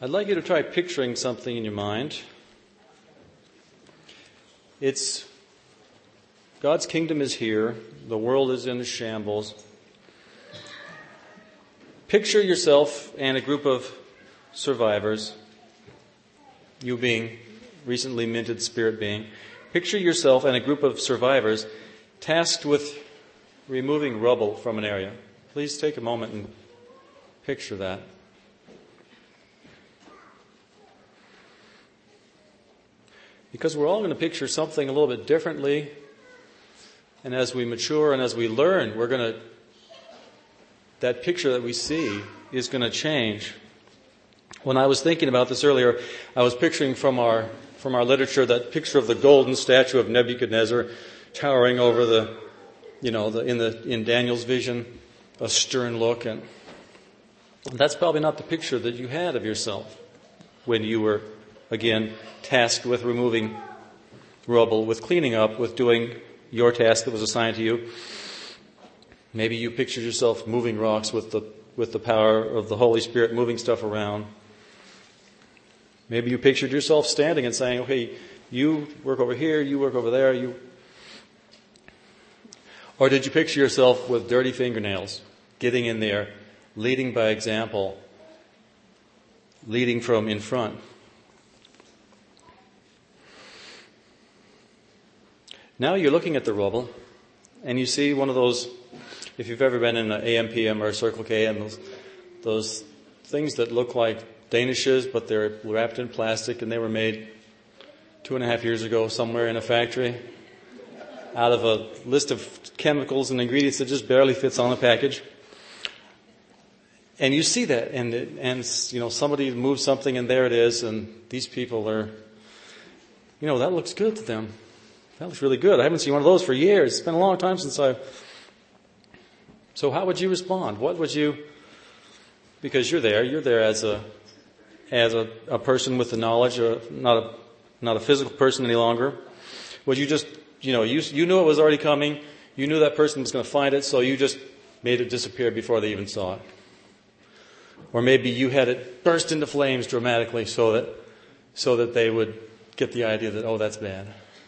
I'd like you to try picturing something in your mind. It's God's kingdom is here. The world is in a shambles. Picture yourself and a group of survivors, you being recently minted spirit being. Picture yourself and a group of survivors tasked with removing rubble from an area. Please take a moment and picture that. Because we're all going to picture something a little bit differently. And as we mature and as we learn, that picture that we see is going to change. When I was thinking about this earlier, I was picturing from our literature that picture of the golden statue of Nebuchadnezzar towering over in Daniel's vision, a stern look, and that's probably not the picture that you had of yourself when you were, again, tasked with removing rubble, with cleaning up, with doing your task that was assigned to you. Maybe you pictured yourself moving rocks with the power of the Holy Spirit, moving stuff around. Maybe you pictured yourself standing and saying, okay, you work over here, you work over there, Or did you picture yourself with dirty fingernails, getting in there, leading by example, leading from in front? Now you're looking at the rubble, and you see one of those, if you've ever been in an AM/PM or a Circle K, and those things that look like Danishes, but they're wrapped in plastic, and they were made 2.5 years ago somewhere in a factory out of a list of chemicals and ingredients that just barely fits on a package. And you see that, and somebody moves something, and there it is, and these people are, that looks good to them. That looks really good. I haven't seen one of those for years. It's been a long time since So how would you respond? What would you? Because you're there as a person with the knowledge, or not a physical person any longer. Would you just, you knew it was already coming. You knew that person was going to find it, so you just made it disappear before they even saw it. Or maybe you had it burst into flames dramatically so that they would get the idea that, oh, that's bad.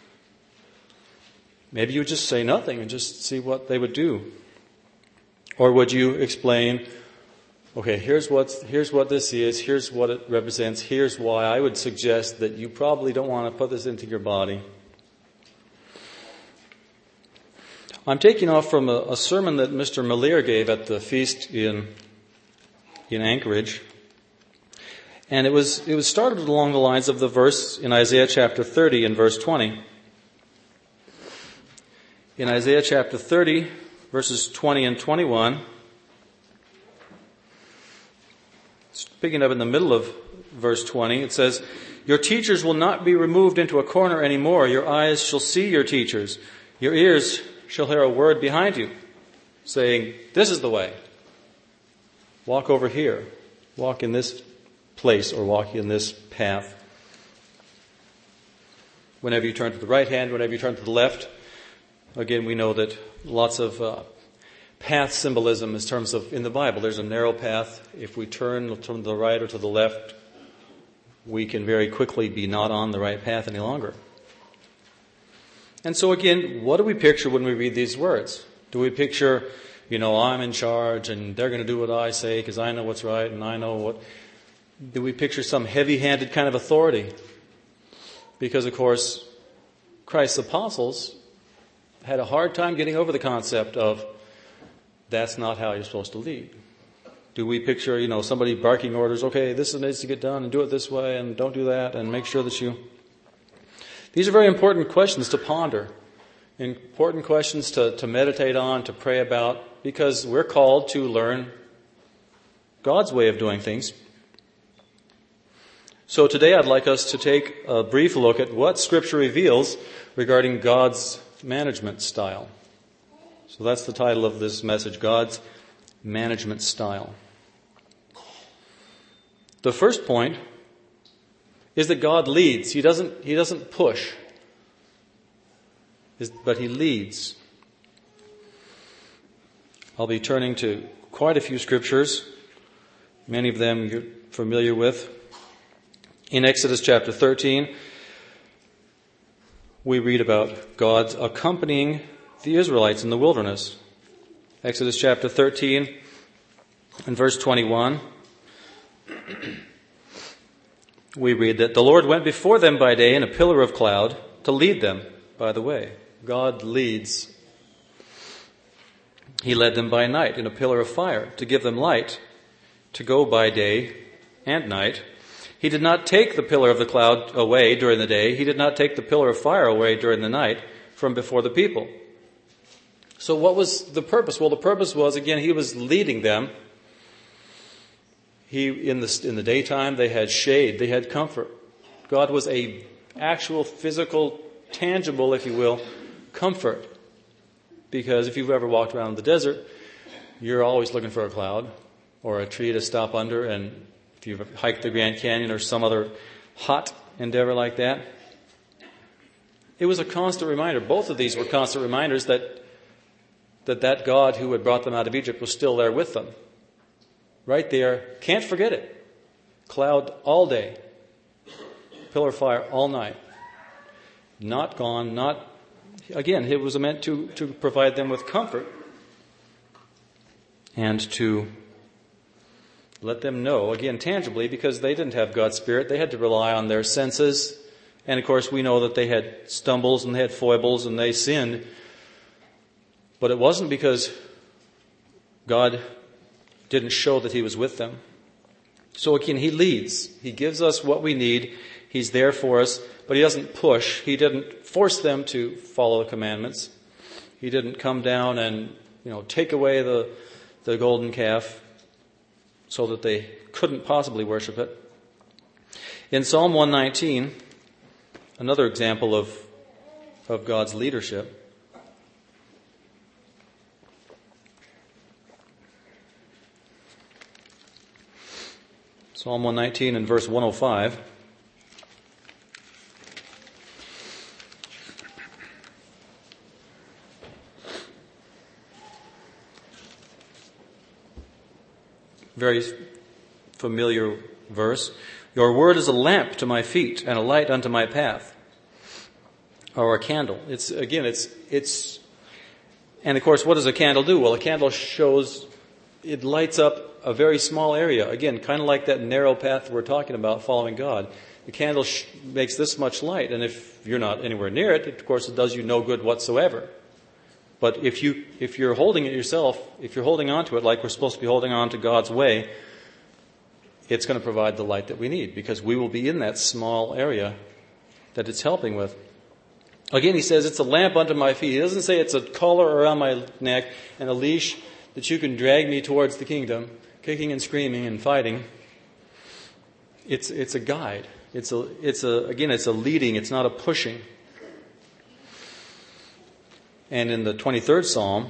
Maybe you would just say nothing and just see what they would do. Or would you explain, okay, here's what this is, here's what it represents, here's why I would suggest that you probably don't want to put this into your body. I'm taking off from a sermon that Mr. Malier gave at the feast in Anchorage. And it was started along the lines of the verse in Isaiah chapter 30 and verse 20. In Isaiah chapter 30, verses 20 and 21, picking up in the middle of verse 20, it says, "Your teachers will not be removed into a corner anymore. Your eyes shall see your teachers. Your ears shall hear a word behind you, saying, 'This is the way. Walk over here. Walk in this place, or walk in this path.'" Whenever you turn to the right hand, whenever you turn to the left, again, we know that lots of path symbolism in terms of, in the Bible, there's a narrow path. If we turn to the right or to the left, we can very quickly be not on the right path any longer. And so again, what do we picture when we read these words? Do we picture, I'm in charge and they're going to do what I say because I know what's right and I know what... Do we picture some heavy-handed kind of authority? Because, of course, Christ's apostles had a hard time getting over the concept of that's not how you're supposed to lead. Do we picture, somebody barking orders, okay, this needs to get done and do it this way and don't do that and make sure that you... These are very important questions to ponder, important questions to meditate on, to pray about, because we're called to learn God's way of doing things. So today I'd like us to take a brief look at what Scripture reveals regarding God's management style. So that's the title of this message, God's management style. The first point is that God leads. He doesn't push, but He leads. I'll be turning to quite a few scriptures. Many of them you're familiar with. In Exodus chapter 13, we read about God accompanying the Israelites in the wilderness. Exodus chapter 13 and verse 21, we read that the Lord went before them by day in a pillar of cloud to lead them by the way. God leads. He led them by night in a pillar of fire to give them light to go by day and night. He did not take the pillar of the cloud away during the day. He did not take the pillar of fire away during the night from before the people. So what was the purpose? Well, the purpose was, again, he was leading them. In the daytime, they had shade, they had comfort. God was a actual physical, tangible, if you will, comfort. Because if you've ever walked around the desert, you're always looking for a cloud or a tree to stop under. And if you've hiked the Grand Canyon or some other hot endeavor like that, it was a constant reminder. Both of these were constant reminders that God who had brought them out of Egypt was still there with them. Right there. Can't forget it. Cloud all day. Pillar of fire all night. Not gone, again, it was meant to provide them with comfort and to let them know, again, tangibly, because they didn't have God's Spirit. They had to rely on their senses. And, of course, we know that they had stumbles and they had foibles and they sinned. But it wasn't because God didn't show that he was with them. So, again, he leads. He gives us what we need. He's there for us, but he doesn't push. He didn't force them to follow the commandments. He didn't come down and, take away the golden calf so that they couldn't possibly worship it. In Psalm 119, another example of God's leadership. Psalm 119 and verse 105. Very familiar verse. Your word is a lamp to my feet and a light unto my path. Or a candle. It's and of course, what does a candle do? Well, a candle it lights up a very small area. Again, kind of like that narrow path we're talking about, following God. The candle makes this much light, and if you're not anywhere near it, of course, it does you no good whatsoever. But if you're holding it yourself, if you're holding on to it like we're supposed to be holding on to God's way, it's going to provide the light that we need, because we will be in that small area that it's helping with. Again, he says it's a lamp unto my feet. He doesn't say it's a collar around my neck and a leash that you can drag me towards the kingdom, kicking and screaming and fighting. It's a guide. It's a leading. It's not a pushing. And in the 23rd Psalm,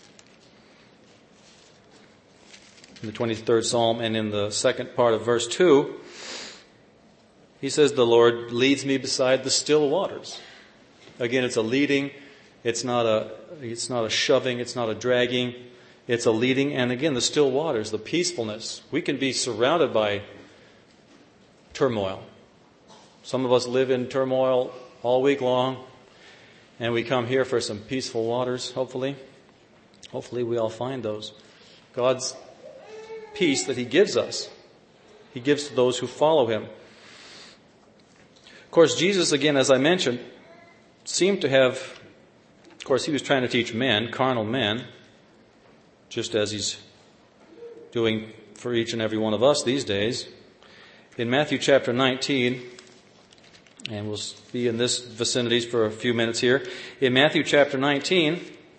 and in the second part of verse 2, he says, the Lord leads me beside the still waters. Again, it's a leading. It's not a shoving. It's not a dragging. It's a leading. And again, the still waters, the peacefulness. We can be surrounded by turmoil. Some of us live in turmoil all week long. And we come here for some peaceful waters, hopefully. Hopefully we all find those. God's peace that he gives us, he gives to those who follow him. Of course, Jesus, again, as I mentioned, seemed to have, of course, he was trying to teach men, carnal men, just as he's doing for each and every one of us these days. In Matthew chapter 19, and we'll be in this vicinities for a few minutes here. In Matthew chapter 19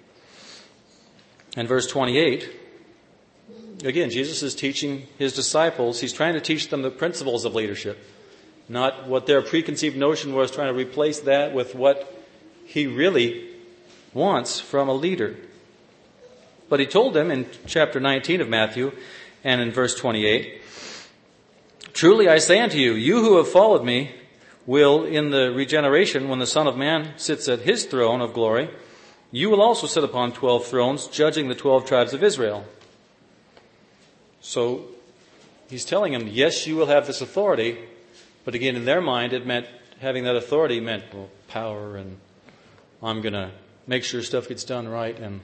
and verse 28, again, Jesus is teaching his disciples. He's trying to teach them the principles of leadership, not what their preconceived notion was, trying to replace that with what he really wants from a leader. But he told them in chapter 19 of Matthew and in verse 28, truly I say unto you, you who have followed me will, in the regeneration, when the Son of Man sits at his throne of glory, you will also sit upon 12 thrones, judging the 12 tribes of Israel. So he's telling them, yes, you will have this authority, But again, in their mind, it meant having that authority meant power, and I'm going to make sure stuff gets done right. And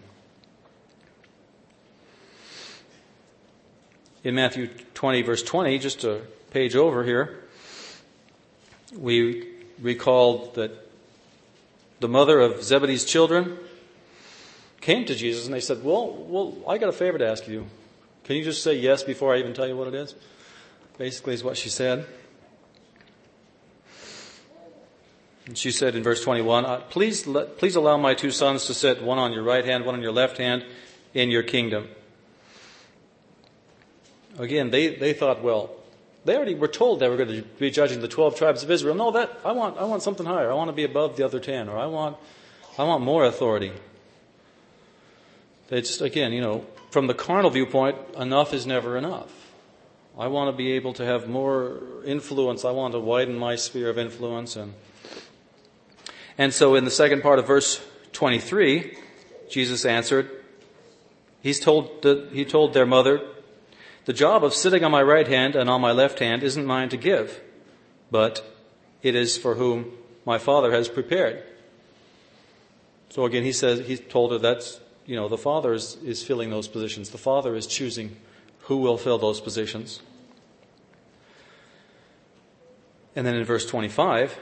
in Matthew 20, verse 20, just a page over here, we recall that the mother of Zebedee's children came to Jesus and they said, well, I got a favor to ask you. Can you just say yes before I even tell you what it is? Basically is what she said. And she said in verse 21, please allow my two sons to sit, one on your right hand, one on your left hand, in your kingdom. Again, they thought, well, they already were told they were going to be judging the 12 tribes of Israel. No, I want something higher. I want to be above the other 10, or I want more authority. They just, again, from the carnal viewpoint, enough is never enough. I want to be able to have more influence. I want to widen my sphere of influence. And so in the second part of verse 23, Jesus answered, he told their mother, the job of sitting on my right hand and on my left hand isn't mine to give, but it is for whom my Father has prepared. So again, he told her that's, the Father is filling those positions. The Father is choosing who will fill those positions. And then in verse 25,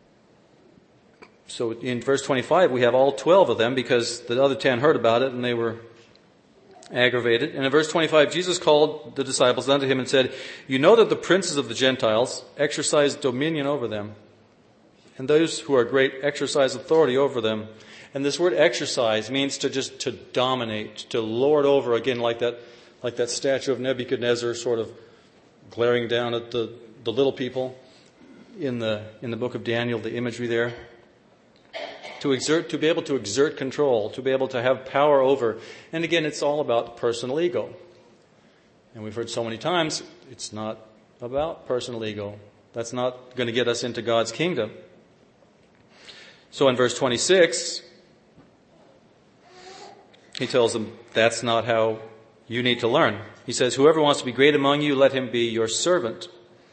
so in verse 25 we have all 12 of them because the other 10 heard about it and they were aggravated. And in verse 25, Jesus called the disciples unto him and said, you know that the princes of the Gentiles exercise dominion over them, and those who are great exercise authority over them. And this word exercise means to dominate, to lord over, again, like that statue of Nebuchadnezzar sort of glaring down at the little people in the book of Daniel, the imagery there. To be able to exert control, to be able to have power over. And again, it's all about personal ego. And we've heard so many times, it's not about personal ego. That's not going to get us into God's kingdom. So in verse 26, he tells them that's not how you need to learn. He says, whoever wants to be great among you, let him be your servant.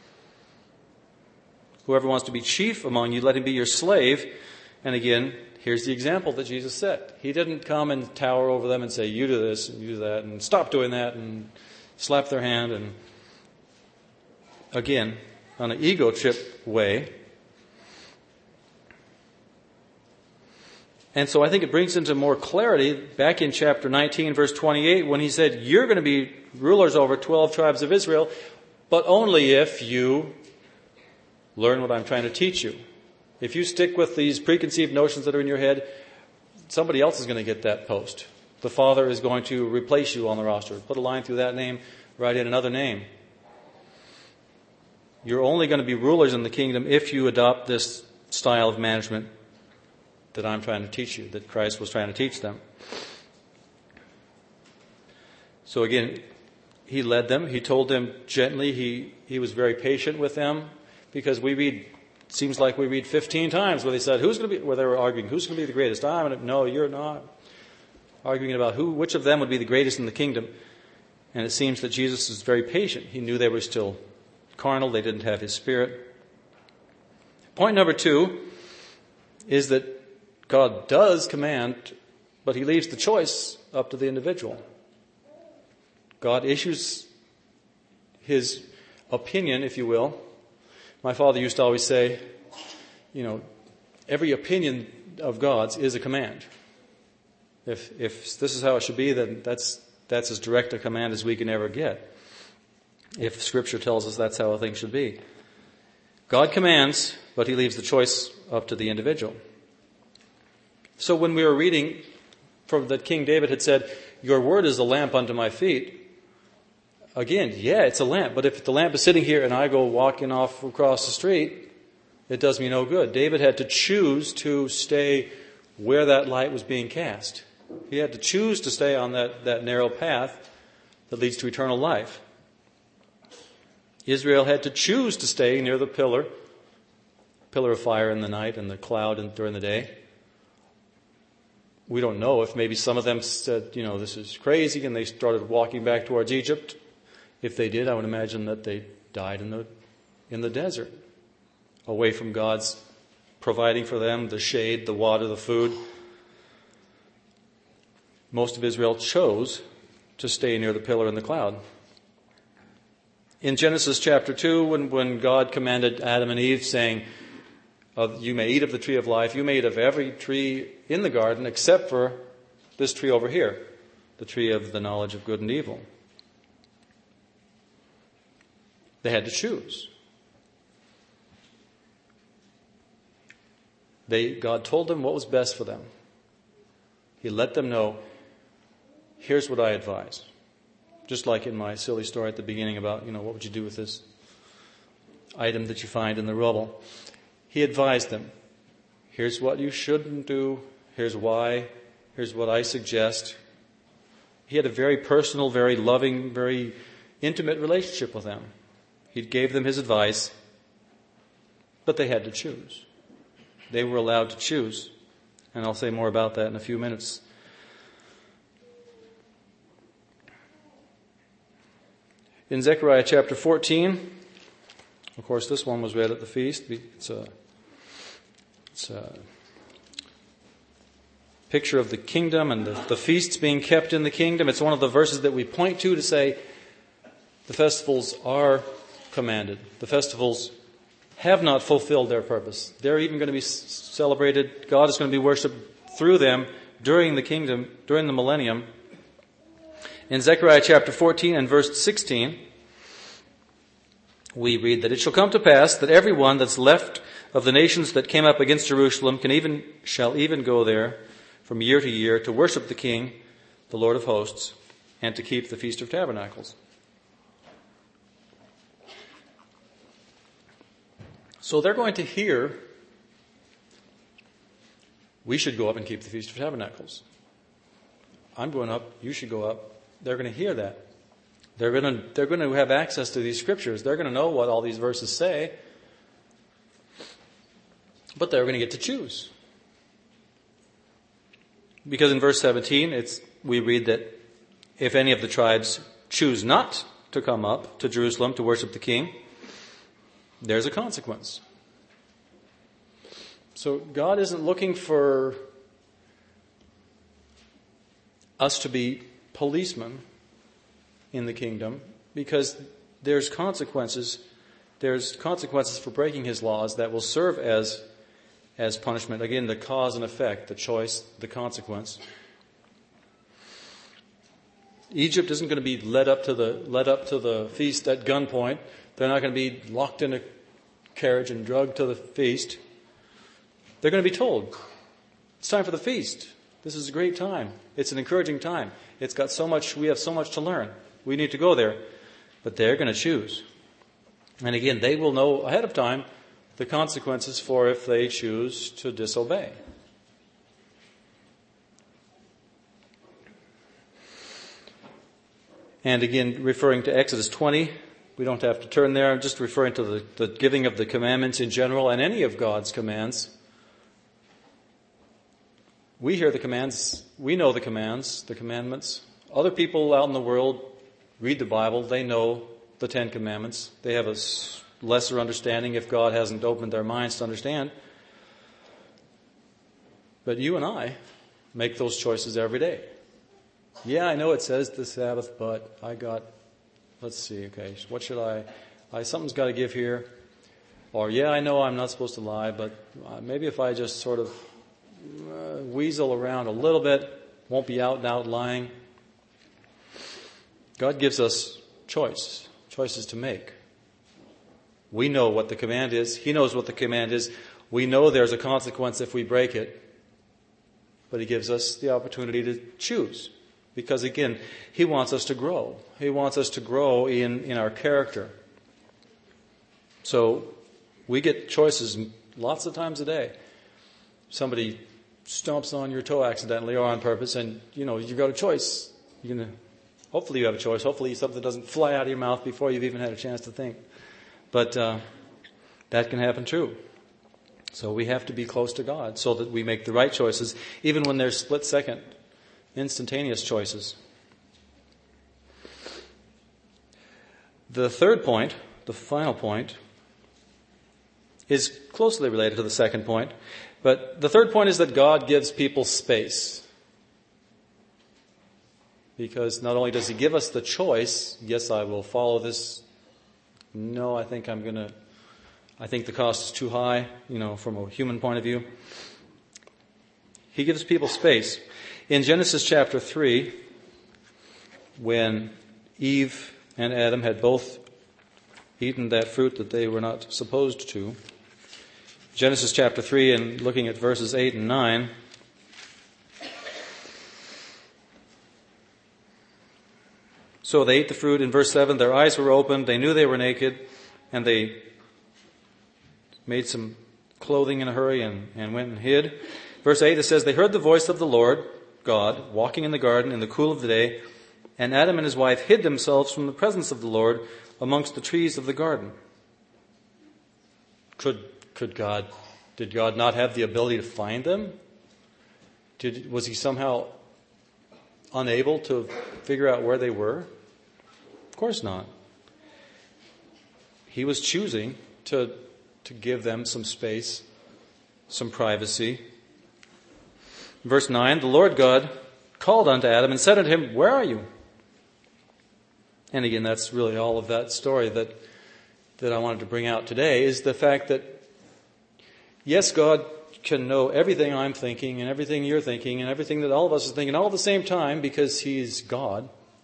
Whoever wants to be chief among you, let him be your slave. And again, here's the example that Jesus set. He didn't come and tower over them and say, you do this and you do that and stop doing that and slap their hand. And again, on an ego trip way. And so I think it brings into more clarity back in chapter 19, verse 28, when he said, you're going to be rulers over 12 tribes of Israel, but only if you learn what I'm trying to teach you. If you stick with these preconceived notions that are in your head, somebody else is going to get that post. The Father is going to replace you on the roster. Put a line through that name, write in another name. You're only going to be rulers in the kingdom if you adopt this style of management that I'm trying to teach you, that Christ was trying to teach them. So again, he led them. He told them gently. He was very patient with them, because seems like we read 15 times where they said, where they were arguing, who's going to be the greatest? No, you're not. Arguing about which of them would be the greatest in the kingdom. And it seems that Jesus is very patient. He knew they were still carnal. They didn't have his Spirit. Point number 2 is that God does command, but he leaves the choice up to the individual. God issues his opinion, if you will. My father used to always say, every opinion of God's is a command. If this is how it should be, then that's as direct a command as we can ever get. If Scripture tells us that's how a thing should be. God commands, but he leaves the choice up to the individual. So when we were reading from that King David had said, your word is a lamp unto my feet. Again, yeah, it's a lamp. But if the lamp is sitting here and I go walking off across the street, it does me no good. David had to choose to stay where that light was being cast. He had to choose to stay on that narrow path that leads to eternal life. Israel had to choose to stay near the pillar of fire in the night and the cloud during the day. We don't know if maybe some of them said, this is crazy, and they started walking back towards Egypt. If they did, I would imagine that they died in the desert. away from God's providing for them the shade, the water, the food. Most of Israel chose to stay near the pillar and the cloud. In Genesis chapter 2, when God commanded Adam and Eve, saying, you may eat of the tree of life, you may eat of every tree in the garden except for this tree over here, the tree of the knowledge of good and evil. They had to choose. God told them what was best for them. He let them know, here's what I advise. Just like in my silly story at the beginning about, what would you do with this item that you find in the rubble? He advised them, here's what you shouldn't do, here's why, here's what I suggest. He had a very personal, very loving, very intimate relationship with them. He gave them his advice, but they had to choose. They were allowed to choose. And I'll say more about that in a few minutes. In Zechariah chapter 14, of course this one was read at the feast. It's a picture of the kingdom and the feasts being kept in the kingdom. It's one of the verses that we point to say the festivals are commanded. The festivals have not fulfilled their purpose. They're even going to be celebrated. God is going to be worshipped through them during the kingdom, during the millennium. In Zechariah chapter 14 and verse 16, we read that it shall come to pass that everyone that's left of the nations that came up against Jerusalem shall even go there from year to year to worship the King, the Lord of hosts, and to keep the Feast of Tabernacles. So they're going to hear, we should go up and keep the Feast of Tabernacles. I'm going up, you should go up. They're going to hear that. They're going to have access to these scriptures. They're going to know what all these verses say. But they're going to get to choose. Because in verse 17, we read that if any of the tribes choose not to come up to Jerusalem to worship the King, there's a consequence. So God isn't looking for us to be policemen in the kingdom, because there's consequences. There's consequences for breaking his laws that will serve as punishment. Again, the cause and effect, the choice, the consequence. Egypt isn't going to be led up to the feast at gunpoint. They're not going to be locked in a carriage and drugged to the feast. They're going to be told, it's time for the feast. This is a great time. It's an encouraging time. We have so much to learn. We need to go there. But they're going to choose. And again, they will know ahead of time the consequences for if they choose to disobey. And again, referring to Exodus 20, we don't have to turn there. I'm just referring to the giving of the commandments in general and any of God's commands. We hear the commands, we know the commands, the commandments. Other people out in the world read the Bible, they know the 10 Commandments. They have a lesser understanding if God hasn't opened their minds to understand. But you and I make those choices every day. Yeah, I know it says the Sabbath, but let's see, okay, what should something's got to give here. Or, yeah, I know I'm not supposed to lie, but maybe if I just sort of weasel around a little bit, won't be out and out lying. God gives us choices to make. We know what the command is. He knows what the command is. We know there's a consequence if we break it. But he gives us the opportunity to choose. Because again, he wants us to grow. He wants us to grow in our character. So we get choices lots of times a day. Somebody stomps on your toe accidentally or on purpose, and you've got a choice. Hopefully you have a choice. Hopefully something doesn't fly out of your mouth before you've even had a chance to think. But that can happen too. So we have to be close to God so that we make the right choices, even when there's split-second, instantaneous choices. The third point, the final point, is closely related to the second point. But the third point is that God gives people space. Because not only does he give us the choice, yes, I will follow this. No, I think the cost is too high, from a human point of view. He gives people space. In Genesis chapter 3, when Eve and Adam had both eaten that fruit that they were not supposed to, Genesis chapter 3, and looking at verses 8 and 9, so they ate the fruit. In verse 7, their eyes were opened, they knew they were naked, and they made some clothing in a hurry and went and hid. Verse 8, it says, they heard the voice of the Lord God walking in the garden in the cool of the day, and Adam and his wife hid themselves from the presence of the Lord amongst the trees of the garden. Did God not have the ability to find them? Was he somehow unable to figure out where they were? Of course not. He was choosing to give them some space, some privacy. Verse 9, the Lord God called unto Adam and said unto him, where are you? And again, that's really all of that story that I wanted to bring out today, is the fact that, yes, God can know everything I'm thinking and everything you're thinking and everything that all of us are thinking all at the same time because he's God.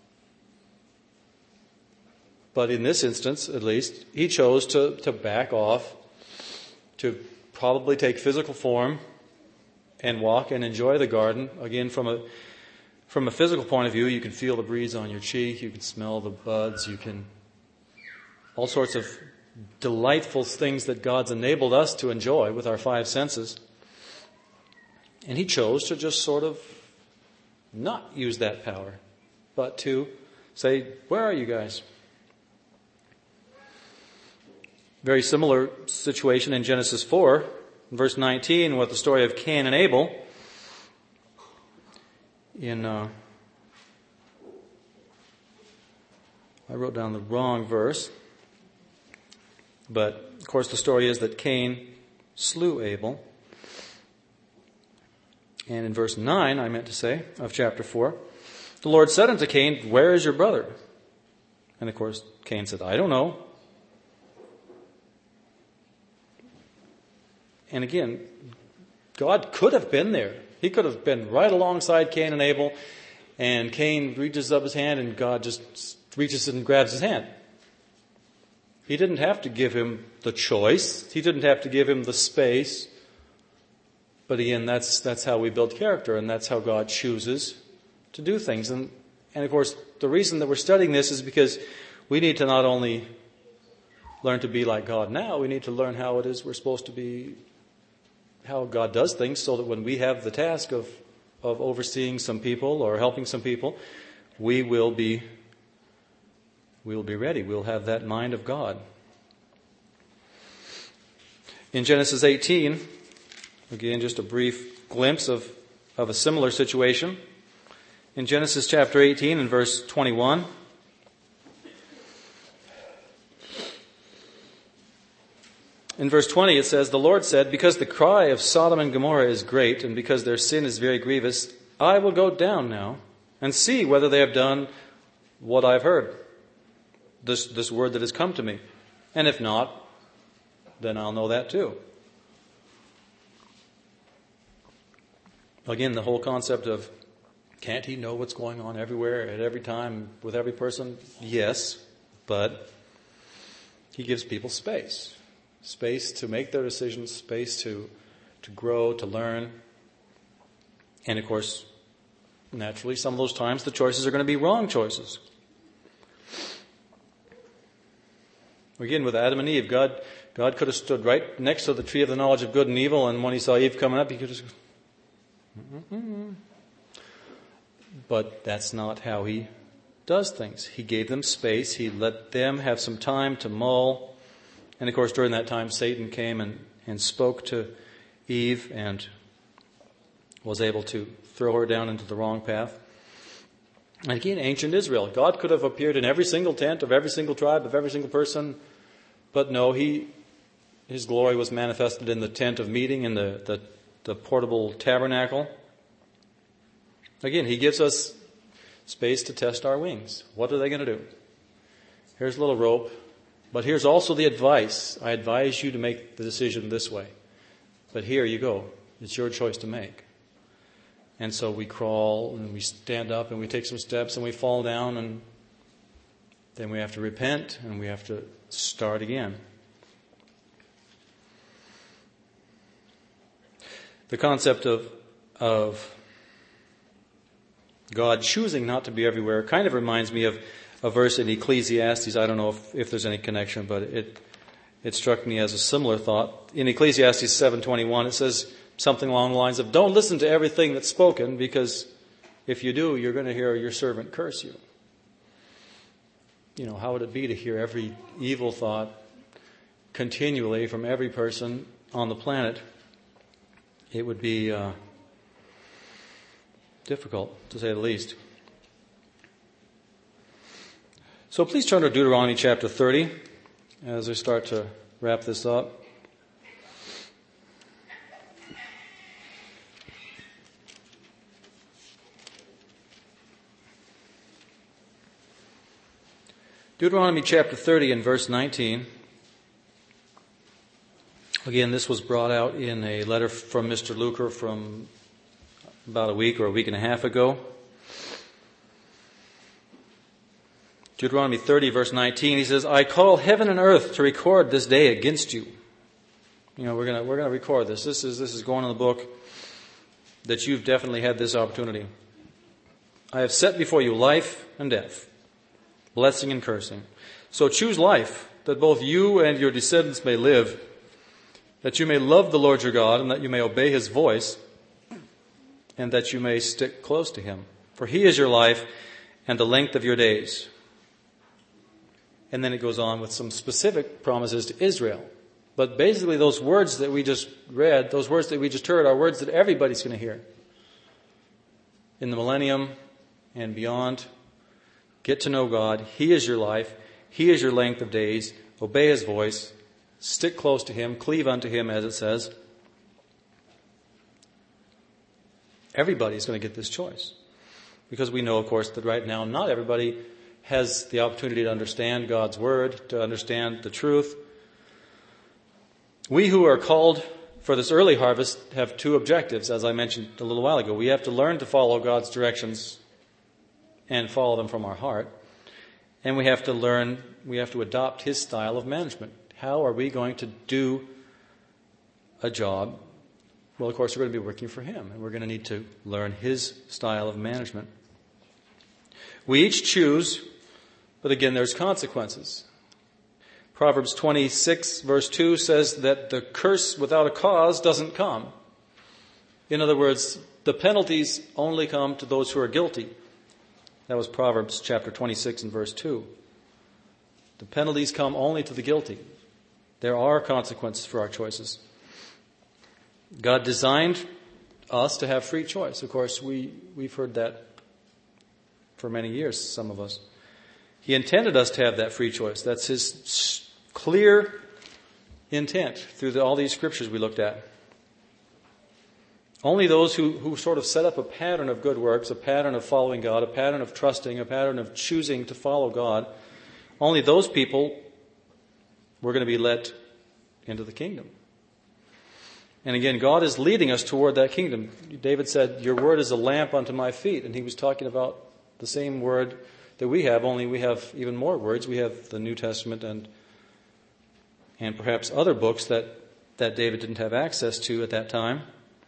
But in this instance, at least, he chose to back off, to probably take physical form and walk and enjoy the garden. Again, from a physical point of view, you can feel the breeze on your cheek, you can smell the buds, all sorts of delightful things that God's enabled us to enjoy with our five senses. And he chose to just sort of not use that power, but to say, where are you guys? Very similar situation in Genesis 4, verse 19, with the story of Cain and Abel. I wrote down the wrong verse. But, of course, the story is that Cain slew Abel. And in verse 9, I meant to say, of chapter 4, the Lord said unto Cain, where is your brother? And, of course, Cain said, I don't know. And again, God could have been there. He could have been right alongside Cain and Abel, and Cain reaches up his hand and God just reaches and grabs his hand. He didn't have to give him the choice. He didn't have to give him the space. But again, that's how we build character, and that's how God chooses to do things. And of course, the reason that we're studying this is because we need to not only learn to be like God now, we need to learn how it is we're supposed to be, how God does things, so that when we have the task of overseeing some people or helping some people, we will be ready. We'll have that mind of God. In Genesis 18, again, just a brief glimpse of a similar situation. In Genesis chapter 18 and verse 21, in verse 20 it says, the Lord said, because the cry of Sodom and Gomorrah is great, and because their sin is very grievous, I will go down now and see whether they have done what I've heard, this word that has come to me. And if not, then I'll know that too. Again, the whole concept of, can't he know what's going on everywhere, at every time, with every person? Yes, but he gives people space. Space to make their decisions, space to grow, to learn. And of course, naturally, some of those times the choices are going to be wrong choices. Again, with Adam and Eve, God could have stood right next to the tree of the knowledge of good and evil, and when he saw Eve coming up, he could just But that's not how he does things. He gave them space. He let them have some time to mull. And of course, during that time, Satan came and spoke to Eve and was able to throw her down into the wrong path. And again, ancient Israel. God could have appeared in every single tent of every single tribe, of every single person. But no, he His glory was manifested in the tent of meeting, in the portable tabernacle. Again, He gives us space to test our wings. What are they going to do? Here's a little rope, but here's also the advice. I advise you to make the decision this way. But here you go. It's your choice to make. And so we crawl and we stand up and we take some steps and we fall down, and then we have to repent and we have to start again. The concept of God choosing not to be everywhere kind of reminds me of a verse in Ecclesiastes. I don't know if there's any connection, but it struck me as a similar thought. In Ecclesiastes 7:21, it says something along the lines of, don't listen to everything that's spoken, because if you do, you're going to hear your servant curse you. You know, how would it be to hear every evil thought continually from every person on the planet? It would be difficult, to say the least. So please turn to Deuteronomy chapter 30 as we start to wrap this up. Deuteronomy chapter 30 and verse 19. Again, this was brought out in a letter from Mr. Luker from about a week or a week and a half ago. Deuteronomy 30 verse 19, he says, I call heaven and earth to record this day against you. You know, we're gonna record this. This is going in the book that you've definitely had this opportunity. I have set before you life and death, blessing and cursing. So choose life, that both you and your descendants may live, that you may love the Lord your God, and that you may obey His voice, and that you may stick close to Him. For He is your life and the length of your days. And then it goes on with some specific promises to Israel. But basically those words that we just read, those words that we just heard, are words that everybody's going to hear. In the millennium and beyond, get to know God. He is your life. He is your length of days. Obey His voice. Stick close to Him. Cleave unto Him, as it says. Everybody's going to get this choice. Because we know, of course, that right now not everybody has the opportunity to understand God's Word, to understand the truth. We who are called for this early harvest have two objectives, as I mentioned a little while ago. We have to learn to follow God's directions and follow them from our heart. And we have to adopt His style of management. How are we going to do a job? Well, of course, we're going to be working for Him, and we're going to need to learn His style of management. We each choose, but again, there's consequences. Proverbs 26, verse 2 says that the curse without a cause doesn't come. In other words, the penalties only come to those who are guilty. That was Proverbs chapter 26 and verse 2. The penalties come only to the guilty. There are consequences for our choices. God designed us to have free choice. Of course, we've heard that for many years, some of us. He intended us to have that free choice. That's His clear intent through all these scriptures we looked at. Only those who sort of set up a pattern of good works, a pattern of following God, a pattern of trusting, a pattern of choosing to follow God, only those people were going to be let into the kingdom. And again, God is leading us toward that kingdom. David said, your word is a lamp unto my feet. And he was talking about the same word that we have, only we have even more words. We have the New Testament and perhaps other books that David didn't have access to at that time.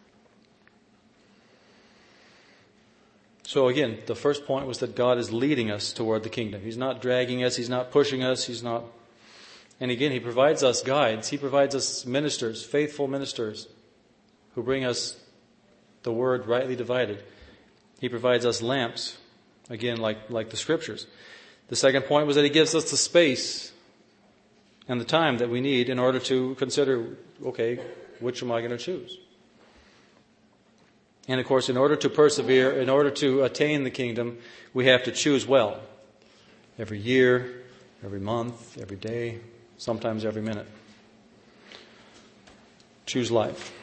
So again, the first point was that God is leading us toward the kingdom. He's not dragging us. He's not pushing us. And again, He provides us guides. He provides us ministers, faithful ministers, who bring us the word rightly divided. He provides us lamps, again, like the scriptures. The second point was that He gives us the space and the time that we need in order to consider, okay, which am I going to choose? And of course, in order to persevere, in order to attain the kingdom, we have to choose well. Every year, every month, every day, sometimes every minute. Choose life.